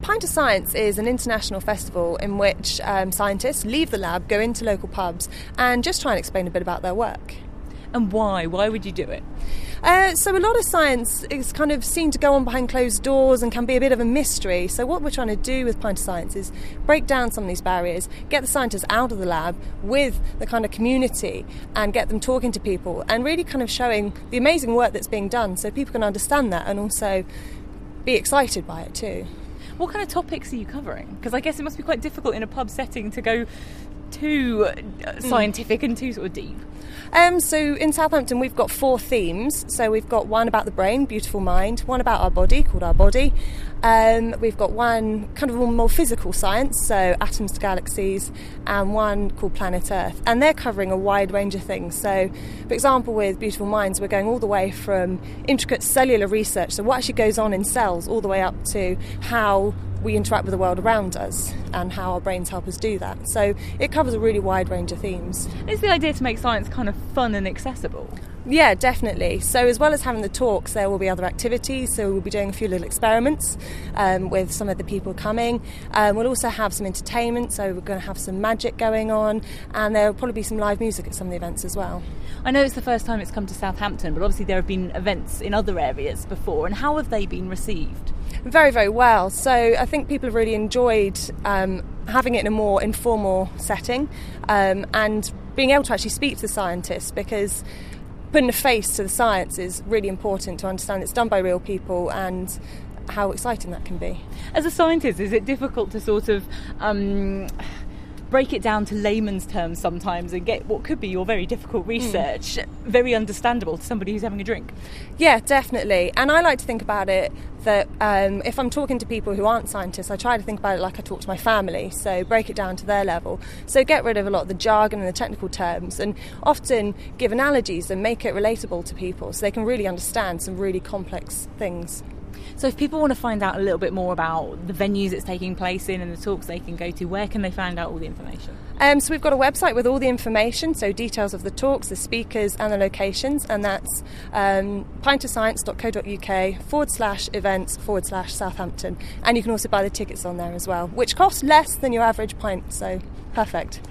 Pint of Science is an international festival in which scientists leave the lab, go into local pubs and just try and explain a bit about their work. And why? Why would you do it? So a lot of science is kind of seen to go on behind closed doors and can be a bit of a mystery. So what we're trying to do with Pint of Science is break down some of these barriers, get the scientists out of the lab with the kind of community and get them talking to people and really kind of showing the amazing work that's being done so people can understand that and also be excited by it too. What kind of topics are you covering? Because I guess it must be quite difficult in a pub setting to go too scientific and too sort of deep. So in Southampton we've got 4 themes. So we've got one about the brain, Beautiful Mind, one about our body called Our Body. We've got one kind of more physical science, so atoms to galaxies, and one called Planet Earth. And they're covering a wide range of things. So, for example, with Beautiful Minds, we're going all the way from intricate cellular research, so what actually goes on in cells, all the way up to how we interact with the world around us and how our brains help us do that. So it covers a really wide range of themes. Is the idea to make science kind of fun and accessible? Yeah, definitely. So as well as having the talks, there will be other activities. So we'll be doing a few little experiments with some of the people coming. We'll also have some entertainment, so we're going to have some magic going on, and there will probably be some live music at some of the events as well. I know it's the first time it's come to Southampton, but obviously there have been events in other areas before, and how have they been received? Very, very well. So I think people have really enjoyed having it in a more informal setting and being able to actually speak to the scientists, because putting a face to the science is really important to understand it's done by real people and how exciting that can be. As a scientist, is it difficult to sort of break it down to layman's terms sometimes and get what could be your very difficult research very understandable to somebody who's having a drink? Yeah, definitely. And I like to think about it that if I'm talking to people who aren't scientists, I try to think about it like I talk to my family, so break it down to their level. So get rid of a lot of the jargon and the technical terms, and often give analogies and make it relatable to people so they can really understand some really complex things. So if people want to find out a little bit more about the venues it's taking place in and the talks they can go to, where can they find out all the information? So we've got a website with all the information, so details of the talks, the speakers and the locations, and that's pintofscience.co.uk/events/Southampton. And you can also buy the tickets on there as well, which cost less than your average pint, so perfect.